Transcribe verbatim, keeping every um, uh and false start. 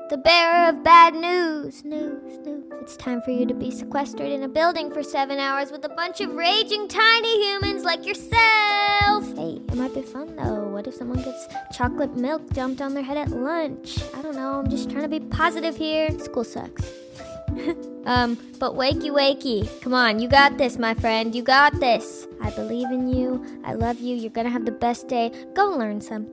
the bearer of bad news. News, news. It's time for you to be sequestered in a building for seven hours with a bunch of raging tiny humans like yourself. Hey, it might be fun though. What if someone gets chocolate milk dumped on their head at lunch? I don't know, I'm just trying to be positive here. School sucks. um, but wakey wakey. Come on, you got this, my friend. You got this. I believe in you. I love you. You're gonna have the best day. Go learn something.